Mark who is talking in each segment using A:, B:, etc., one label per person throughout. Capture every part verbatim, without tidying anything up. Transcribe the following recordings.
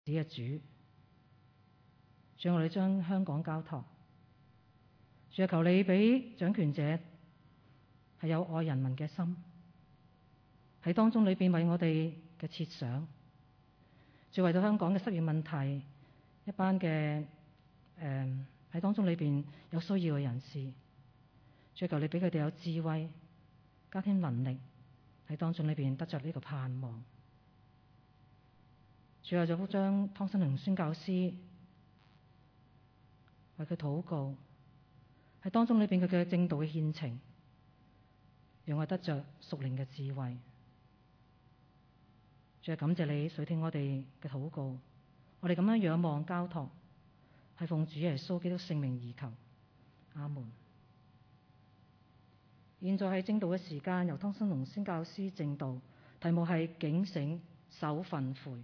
A: 嘅主，主我哋將香港交託，主求你俾掌權者係有愛人民嘅心，喺當中裏邊為我哋嘅設想，主為到香港嘅失業問題，一班嘅誒喺當中裏邊有需要嘅人士，主求你俾佢哋有智慧，加添能力喺當中裏邊得着呢個盼望。主為咗將湯新良宣教師為佢禱告，喺當中裏邊佢嘅正道嘅獻情，讓我得着屬靈嘅智慧。主係感謝你垂聽我哋嘅禱告，我哋咁樣仰望交託，係奉主耶穌基督聖名而求，阿門。現在係正道嘅時間，由湯新良宣教師正道，題目係警醒守訓誨。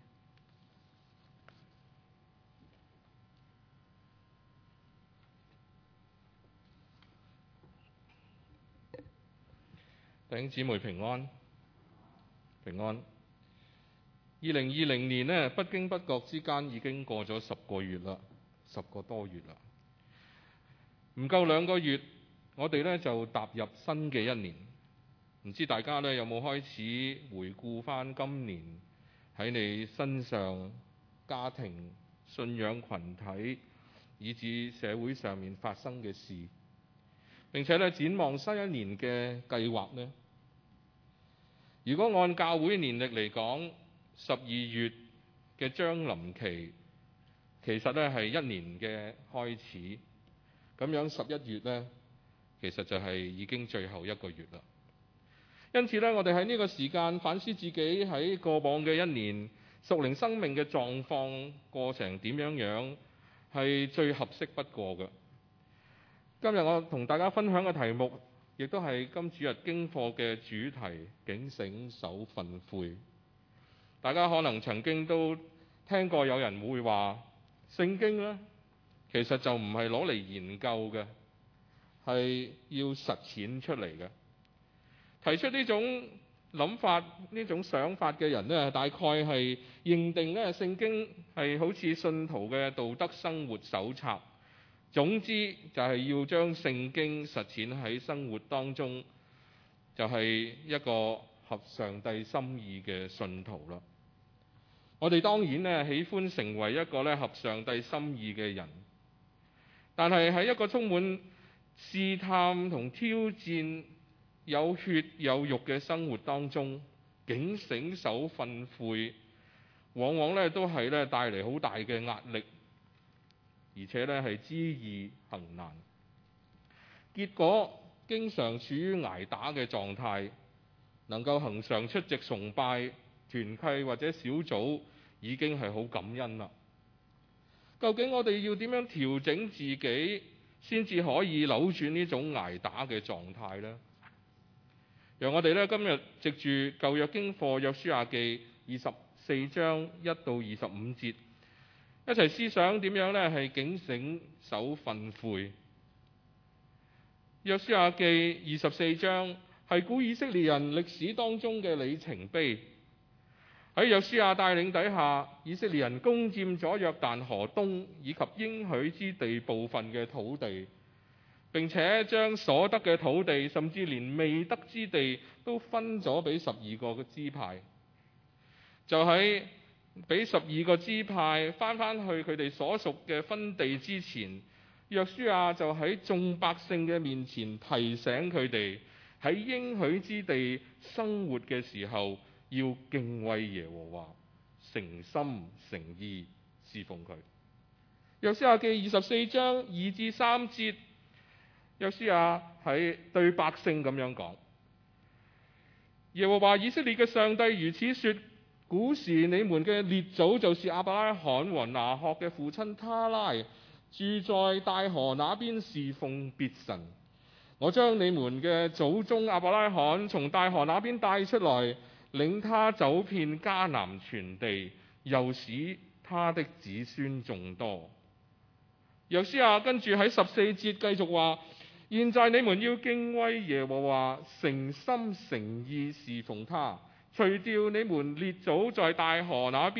B: 弟兄姊妹平安，平安。二零二零年呢，不經不覺之間已經過咗十個月啦，十個多月啦。唔夠兩個月，我哋呢就踏入新嘅一年。唔知大家呢有冇開始回顧返今年喺你身上、家庭、信仰群體，以至社會上面發生嘅事，並且呢展望新一年嘅計劃呢？如果按教會年曆嚟講，十二月嘅將臨期其實咧係一年嘅開始，咁樣十一月呢，其實就係已經最後一個月啦。因此呢，我哋喺呢個時間反思自己喺過往嘅一年屬靈生命嘅狀況過成點樣樣，係最合適不過嘅。今日我同大家分享嘅題目，亦都係今主日經課嘅主題，警醒守訓誨。大家可能曾經都聽過有人會話，聖經呢其實就唔係攞嚟研究嘅，係要實踐出嚟嘅。提出呢種諗法、呢種想法嘅人呢，大概係認定呢聖經係好似信徒嘅道德生活手冊。總之就係要將聖經實踐喺生活當中，就係一個合上帝心意嘅信徒啦。我哋當然咧喜歡成為一個咧合上帝心意嘅人，但係喺一個充滿試探同挑戰、有血有肉嘅生活當中，警醒守訓誨，往往咧都係咧帶嚟好大嘅壓力。而且咧係知易行難，結果經常處於捱打嘅狀態，能夠恆常出席崇拜、團契或者小組已經係好感恩啦。究竟我哋要點樣調整自己，先至可以扭轉呢種捱打嘅狀態呢？讓我哋咧今日藉住舊約經課約書亞記二十四章一到二十五節，一齊思想點樣呢？係警醒守訓誨。約書亞記二十四章係古以色列人歷史當中嘅里程碑。喺約書亞帶領底下，以色列人攻佔咗約旦河東以及應許之地部分嘅土地，並且將所得嘅土地，甚至連未得之地都分咗俾十二個嘅支派。就喺俾十二個支派翻返去佢哋所屬嘅分地之前，約書亞就喺眾百姓嘅面前提醒佢哋喺應許之地生活嘅時候，要敬畏耶和華，誠心誠意侍奉佢。約書亞記二十四章二至三節，約書亞喺對百姓咁樣講：耶和華以色列嘅上帝如此說，古時你們嘅列祖就是亞伯拉罕和拿鶴嘅父親他拉，住在大河那邊侍奉別神。我將你們嘅祖宗亞伯拉罕從大河那邊帶出來，領他走遍迦南全地，又使他的子孫眾多。約書亞跟住喺十四節繼續話：現在你們要敬畏耶和華，誠心誠意侍奉他，除掉你們列祖在大河那邊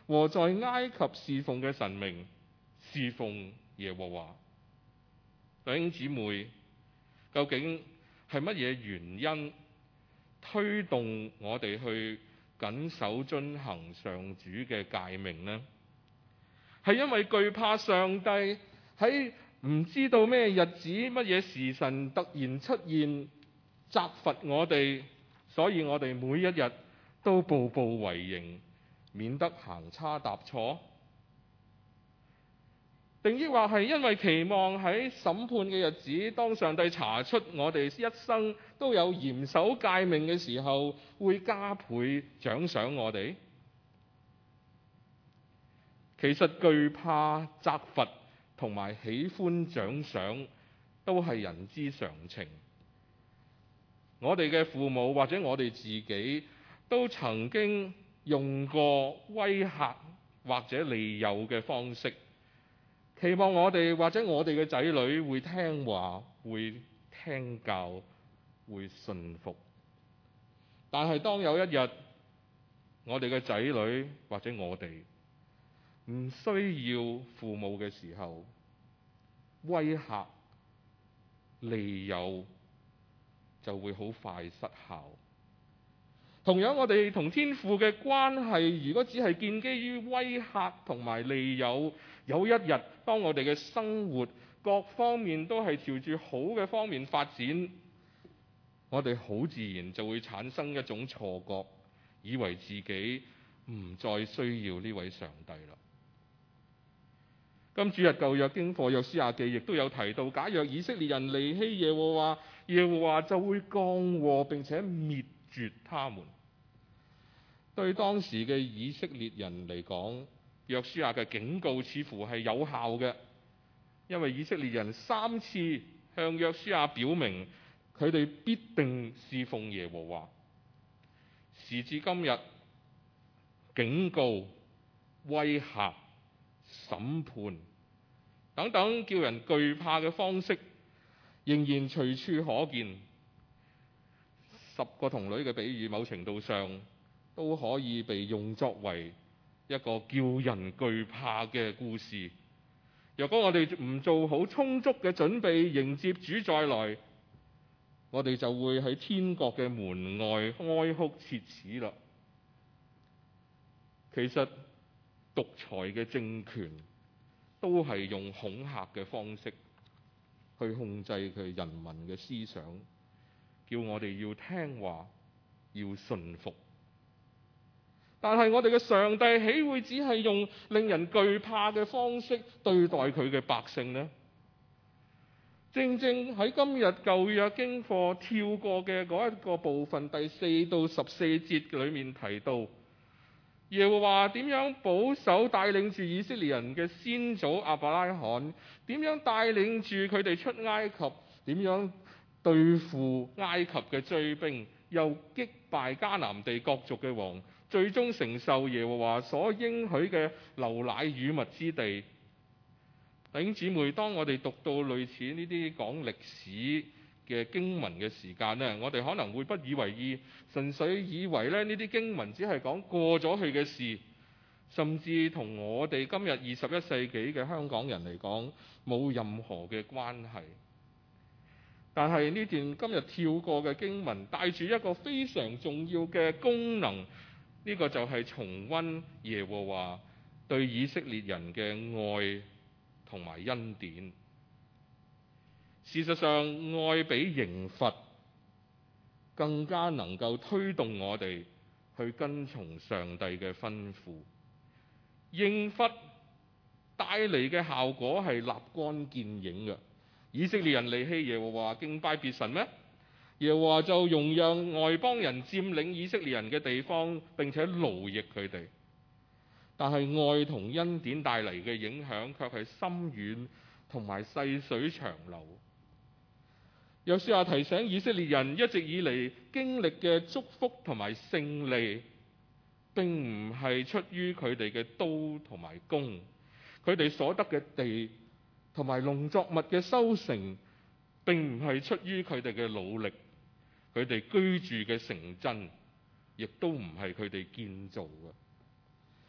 B: 和在埃及侍奉嘅神明侍奉耶和華。弟兄姊妹，究竟係乜嘢原因推動我哋去謹守遵行上主嘅誡命呢？係因為懼怕上帝喺唔知道咩日子、乜嘢時辰突然出現責罰我哋，所以我哋每一日都步步為營，免得行差踏錯？定抑或係因為期望喺審判嘅日子，當上帝查出我哋一生都有嚴守誡命嘅時候，會加倍獎賞我哋？其實懼怕責罰同埋喜歡獎賞都係人之常情。我哋嘅父母或者我哋自己都曾經用過威嚇或者利誘嘅方式，期望我哋或者我哋嘅仔女會聽話、會聽教、會信服。但係當有一日我哋嘅仔女或者我哋唔需要父母嘅時候，威嚇、利誘就會好快失效。同樣，我哋同天父嘅關係，如果只係建基於威嚇同埋利誘，有一日當我哋嘅生活各方面都係朝住好嘅方面發展，我哋好自然就會產生一種錯覺，以為自己唔再需要呢位上帝啦。今主日舊約經課約書亞記亦都有提到，假若以色列人離棄耶和華，耶和華就會降禍並且滅絕他們。對當時嘅以色列人嚟講，約書亞嘅警告似乎係有效嘅，因為以色列人三次向約書亞表明佢哋必定侍奉耶和華。時至今日，警告、威嚇、審判等等叫人懼怕嘅方式仍然隨處可見。十個童女嘅比喻，某程度上都可以被用作為一個叫人懼怕嘅故事。若果我哋唔做好充足嘅準備迎接主再來，我哋就會喺天國嘅門外哀哭切齒啦。其實獨裁嘅政權都係用恐嚇嘅方式去控制佢人民嘅思想，叫我哋要聽話、要信服。但係我哋嘅上帝豈會只係用令人懼怕嘅方式對待佢嘅百姓呢？正正喺今日舊約經課跳過嘅嗰一個部分，第四到十四節裏面提到，耶和華點樣保守帶領住以色列人嘅先祖亞伯拉罕，點樣帶領住佢哋出埃及，點樣對付埃及嘅追兵，又擊敗迦南地各族嘅王，最終承受耶和華所應許嘅流奶與蜜之地。弟兄姊妹，當我哋讀到類似呢啲講歷史嘅經文嘅時間呢，我哋可能會不以為意，純粹以為咧呢啲經文只係講過咗去嘅事，甚至同我哋今日二十一世紀嘅香港人嚟講冇任何嘅關係。但係呢段今日跳過嘅經文帶住一個非常重要嘅功能，呢、這個就係重溫耶和華對以色列人嘅愛同埋恩典。事實上，愛比刑罰更加能夠推動我哋去跟從上帝嘅吩咐。刑罰帶嚟嘅效果係立竿見影嘅。以色列人離棄耶和華，敬拜別神咩？耶和華就容讓外邦人佔領以色列人嘅地方，並且奴役佢哋。但係愛同恩典帶嚟嘅影響卻係深遠同埋細水長流。約書亞提醒以色列人，一直以嚟經歷嘅祝福同埋勝利，並唔係出於佢哋嘅刀同埋弓，佢哋所得嘅地同埋農作物嘅收成，並唔係出於佢哋嘅努力，佢哋居住嘅城鎮，亦都唔係佢哋建造嘅。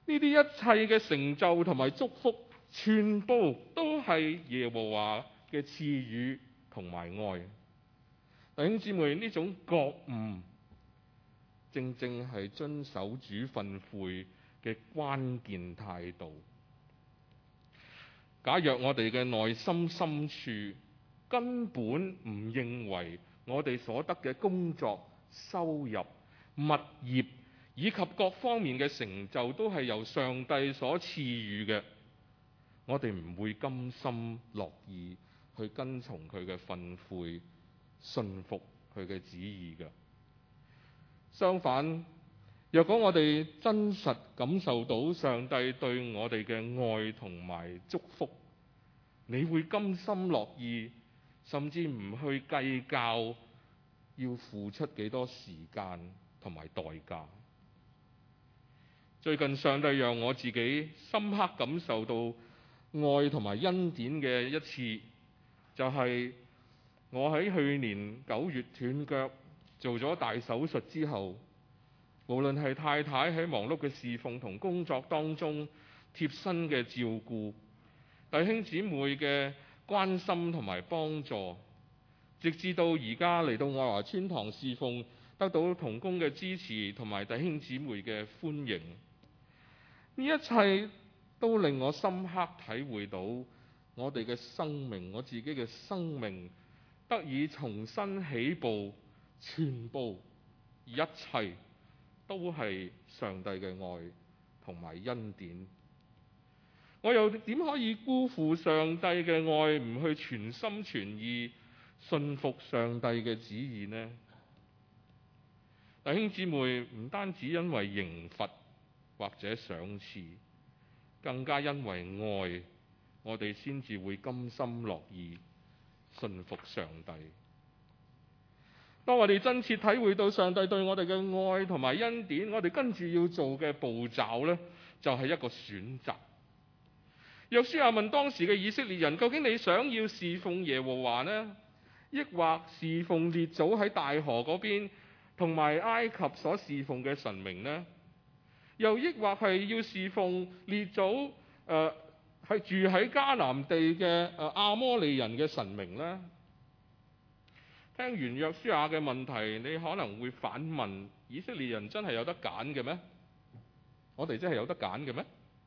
B: 呢啲一切嘅成就同埋祝福，全部都係耶和華嘅賜予同埋愛。弟兄姊妹，呢種覺悟，正正係遵守主訓誨嘅關鍵態度。假若我哋嘅內心深處根本唔認為我哋所得嘅工作、收入、物業以及各方面嘅成就都係由上帝所賜予嘅，我哋唔會甘心樂意去跟從佢嘅訓誨，信服佢嘅旨意嘅。相反，若果我哋真實感受到上帝對我哋嘅愛同埋祝福，你會甘心樂意，甚至唔去計較要付出幾多時間同埋代價。最近上帝讓我自己深刻感受到愛同埋恩典嘅一次，就係我喺去年九月斷腳做咗大手術之後，無論係太太喺忙碌嘅侍奉同工作當中貼身嘅照顧，弟兄姊妹嘅關心同埋幫助，直至到而家嚟到愛華村堂侍奉，得到同工嘅支持同埋弟兄姊妹嘅歡迎，呢一切都令我深刻體會到我哋嘅生命，我自己嘅生命得以重新起步，全部一切都係上帝嘅愛同埋恩典。我又點可以辜負上帝嘅愛，唔去全心全意信服上帝嘅旨意呢？弟兄姊妹，唔單止因為刑罰或者賞賜，更加因為愛，我哋先至會甘心樂意信服上帝。當我哋真切體會到上帝對我哋嘅愛同埋恩典，我哋跟住要做嘅步驟呢，就係一個選擇。約書亞問當時嘅以色列人，究竟你想要侍奉耶和華呢，抑或侍奉列祖喺大河嗰邊同埋埃及所侍奉嘅神明呢？又抑或係要侍奉列祖誒係住喺迦南地嘅誒亞摩利人嘅神明呢？聽完約書亞嘅問題，你可能會反問：以色列人真係有得揀嘅咩？我哋真係有得揀嘅咩？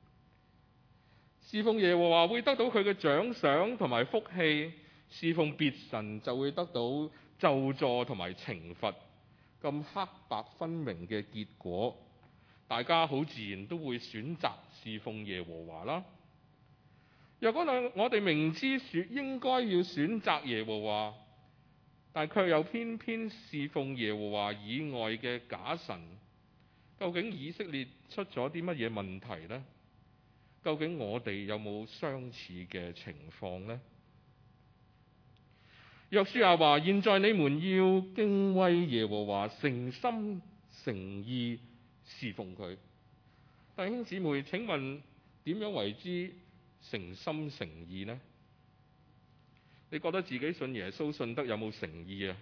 B: 侍奉耶和華會得到佢嘅獎賞同埋福氣，侍奉別神就會得到咒詛同埋懲罰，咁黑白分明嘅結果，大家好自然都會選擇侍奉耶和華啦。若果我哋明知說應該要選擇耶和華，但卻又偏偏侍奉耶和華以外嘅假神，究竟以色列出咗啲乜嘢問題呢？究竟我哋有冇相似嘅情況呢？約書亞話：現在你們要敬畏耶和華，誠心誠意侍奉佢。弟兄姊妹，請問點樣為之誠心誠意呢？你覺得自己信耶穌信得有冇誠意啊？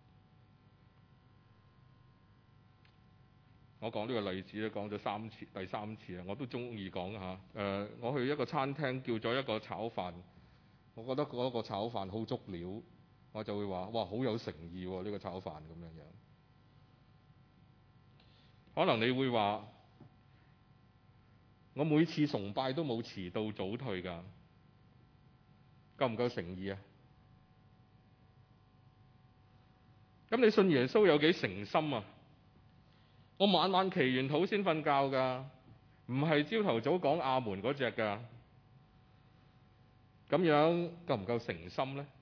B: 我講呢個例子咧，講咗三次，第三次啦，我都中意講下。誒、呃，我去一個餐廳叫咗一個炒飯，我覺得嗰個炒飯好足料，我就會話：哇，好有誠意喎！呢個炒飯咁樣樣。可能你會話：我每次崇拜都冇遲到早退㗎，夠唔夠誠意啊？咁你信耶穌有幾誠心啊？我晚晚祈完禱先瞓覺㗎，唔係朝頭早講阿門嗰隻㗎。咁樣夠唔夠誠心呢？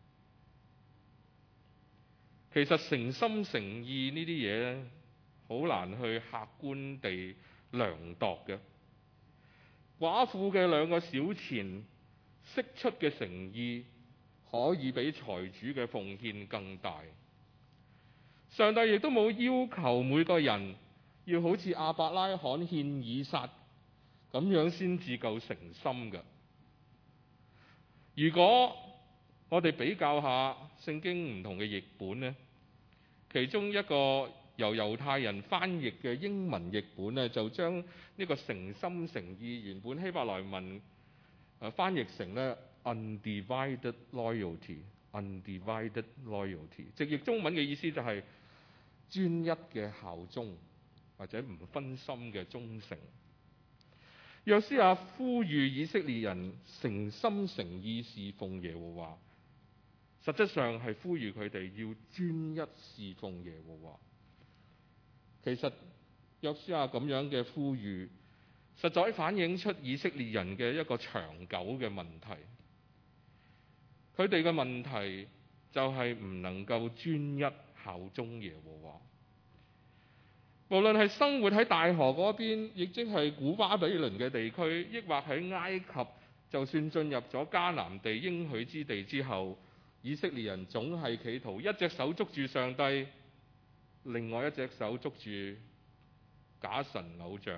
B: 其實誠心誠意呢啲嘢咧，好難去客觀地量度嘅。寡婦嘅兩個小錢釋出嘅誠意，可以比財主嘅奉獻更大。上帝亦都冇要求每個人要好似亞伯拉罕獻以撒咁樣先至夠誠心嘅。如果我哋比較下聖經唔同嘅譯本呢，其中一個由猶太人翻譯嘅英文譯本呢，就將呢個誠心誠意原本希伯來文誒翻譯成咧 undivided loyalty，undivided loyalty， 直譯中文嘅意思就係專一嘅效忠或者唔分心嘅忠誠。約書亞呼籲以色列人誠心誠意侍奉耶和華，實質上係呼籲佢哋要專一侍奉耶和華。其實約書亞咁樣嘅呼籲，實在反映出以色列人嘅一個長久嘅問題。佢哋嘅問題就係唔能夠專一效忠耶和華。無論係生活喺大河嗰邊，亦即係古巴比倫嘅地區，抑或喺埃及，就算進入咗迦南地應許之地之後，以色列人總係企圖一隻手捉住上帝，另外一隻手捉住假神偶像。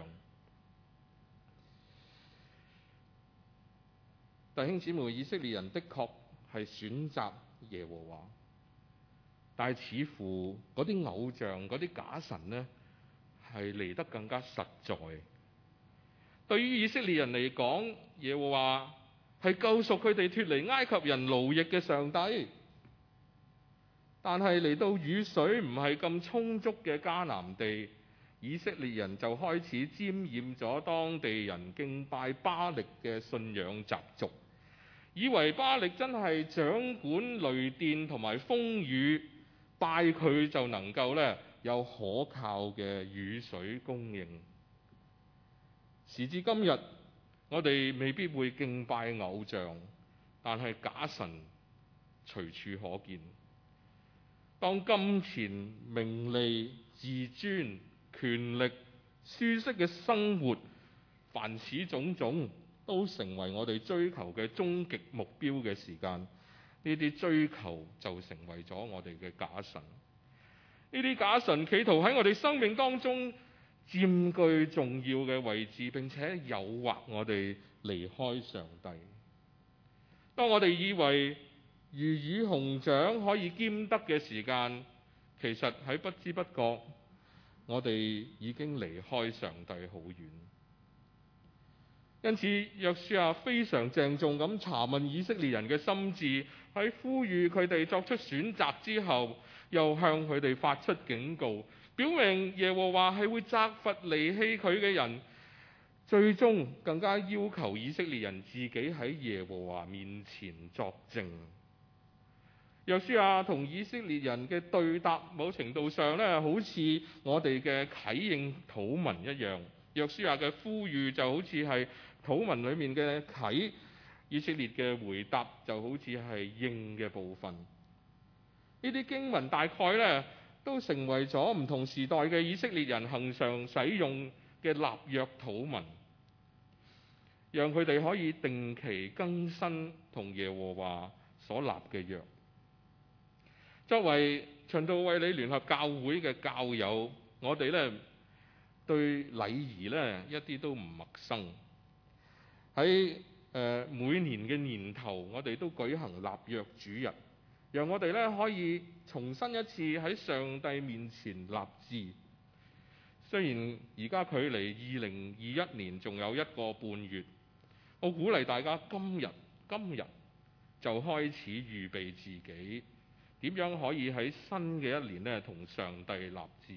B: 弟兄姊妹，以色列人的確係選擇耶和華，但係似乎嗰啲偶像、嗰啲假神呢，係嚟得更加實在。對於以色列人嚟講，耶和華係救贖佢哋脫離埃及人奴役嘅上帝，但係嚟到雨水唔係咁充足嘅迦南地，以色列人就開始沾染咗當地人敬拜巴力嘅信仰習俗，以為巴力真係掌管雷電同埋風雨，拜佢就能夠咧有可靠嘅雨水供應。時至今日，我哋未必會敬拜偶像，但係假神隨處可見。當金錢、名利、自尊、權力、舒適嘅生活，凡此種種都成為我哋追求嘅終極目標嘅時間，呢啲追求就成為咗我哋嘅假神。呢啲假神企圖喺我哋生命當中佔據重要嘅位置，並且誘惑我哋離開上帝。當我哋以為魚與熊掌可以兼得嘅時間，其實喺不知不覺，我哋已經離開上帝好遠。因此，約書亞非常鄭重咁查問以色列人嘅心志，喺呼籲佢哋作出選擇之後，又向佢哋發出警告，表明耶和華係會責罰離棄佢嘅人，最終更加要求以色列人自己喺耶和華面前作證。約書亞同以色列人嘅對答，某程度上咧，好似我哋嘅啟應禱文一樣。約書亞嘅呼籲就好似係禱文裏面嘅啟，以色列嘅回答就好似係應嘅部分。呢啲經文大概咧都成為咗唔同時代嘅以色列人恆常使用嘅立約禱文，讓佢哋可以定期更新同耶和華所立嘅約。作為循道衛理聯合教會嘅教友，我哋咧對禮儀咧一啲都唔陌生。喺誒、呃、每年嘅年頭，我哋都舉行立約主日，讓我哋咧可以重新一次喺上帝面前立志。雖然而家距離二零二一年仲有一個半月，我鼓勵大家今日今日就開始預備自己，點樣可以喺新嘅一年咧同上帝立志。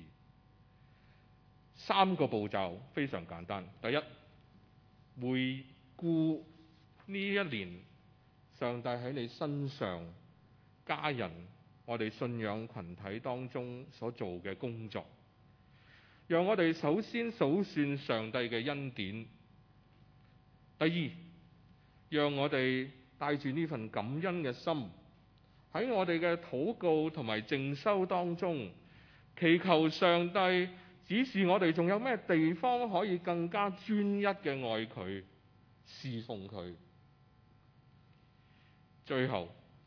B: 三個步驟非常簡單。第一，回顧呢一年上帝喺你身上、家人、我哋信仰群體當中所做嘅工作，讓我哋首先數算上帝嘅恩典。第二，讓我哋帶住呢份感恩嘅心，喺我哋嘅禱告同埋靜修當中，祈求上帝指示我哋仲有咩地方可以更加專一嘅愛佢、侍奉佢。最後，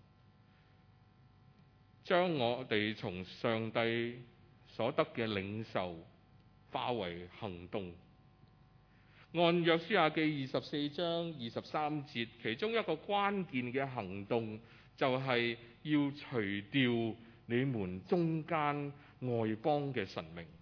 B: 將我哋從上帝所得嘅領受化為行動。按約書亞記二十四章二十三節，其中一個關鍵嘅行動就係要除掉你們中間外邦嘅神明。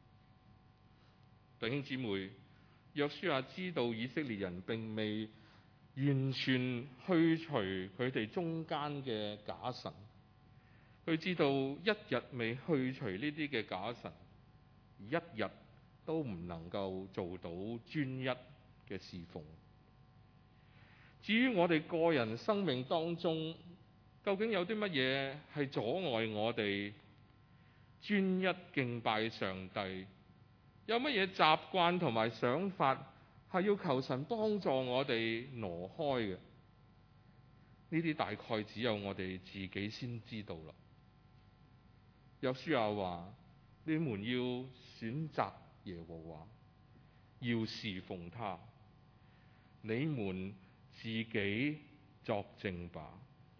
B: 弟兄姊妹，約書亞知道以色列人並未完全去除佢哋中間嘅假神，佢知道一日未去除呢啲嘅假神，一日都唔能夠做到專一嘅侍奉。至於我哋個人生命當中，究竟有啲乜嘢係阻礙我哋專一敬拜上帝？有乜嘢習慣同埋想法係要求神幫助我哋挪開嘅？呢啲大概只有我哋自己先知道啦。約書亞話：你們要選擇耶和華，要侍奉他，你們自己作證吧。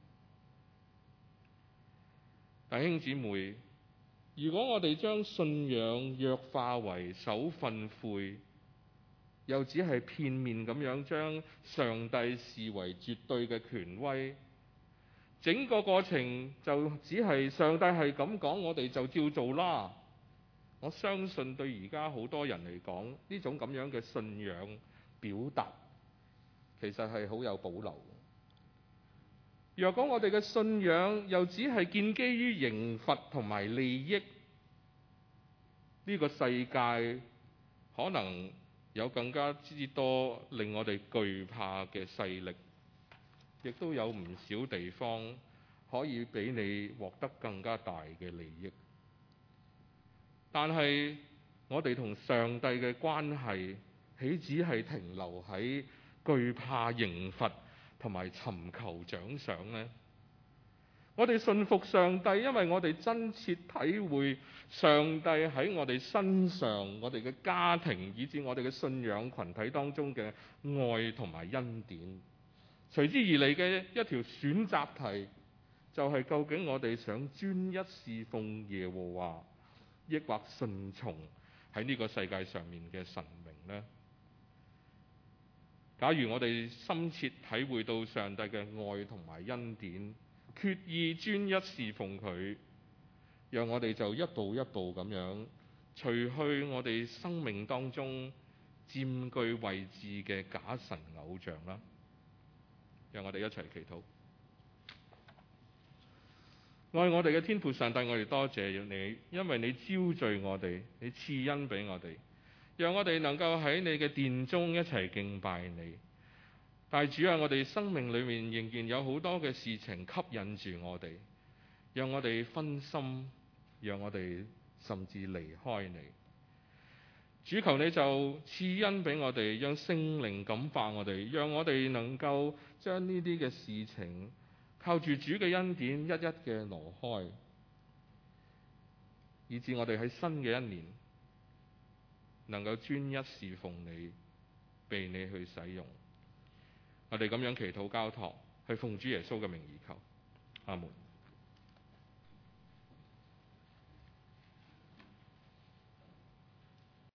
B: 弟兄姊妹，如果我哋將信仰弱化為守訓誨，又只係片面咁樣將上帝視為絕對嘅權威，整個過程就只係上帝係咁講，我哋就照做啦。我相信對而家好多人嚟講，呢種咁樣嘅信仰表達其實係好有保留。若果我哋嘅信仰又只係建基於刑罰同埋利益，呢個世界可能有更加之多令我哋懼怕嘅勢力，亦都有唔少地方可以俾你獲得更加大嘅利益。但係我哋同上帝嘅關係，豈止係停留喺懼怕刑罰同埋尋求獎賞呢？我哋信服上帝，因為我哋真切體會上帝喺我哋身上、我哋嘅家庭以至我哋嘅信仰群體當中嘅愛同埋恩典。隨之而嚟嘅一條選擇題，就係究竟我哋想專一侍奉耶和華，抑或順從喺呢個世界上面嘅神明呢？假如我哋深切體會到上帝嘅愛同埋恩典，決意專一侍奉佢，讓我哋就一步一步咁樣除去我哋生命當中佔據位置嘅假神偶像啦。讓我哋一齊祈禱。愛我哋嘅天父上帝，我哋多謝你，因為你招聚我哋，你賜恩俾我哋，讓我哋能夠喺你嘅殿中一齊敬拜你。但係主啊，我哋生命裏面仍然有好多嘅事情吸引住我哋，讓我哋分心，讓我哋甚至離開你。主，求你就賜恩俾我哋，讓聖靈感化我哋，讓我哋能夠將呢啲嘅事情靠住主嘅恩典一一嘅挪開，以致我哋喺新嘅一年能夠專一侍奉你，被你去使用。我哋咁樣祈禱交託，去奉主耶穌嘅名而求。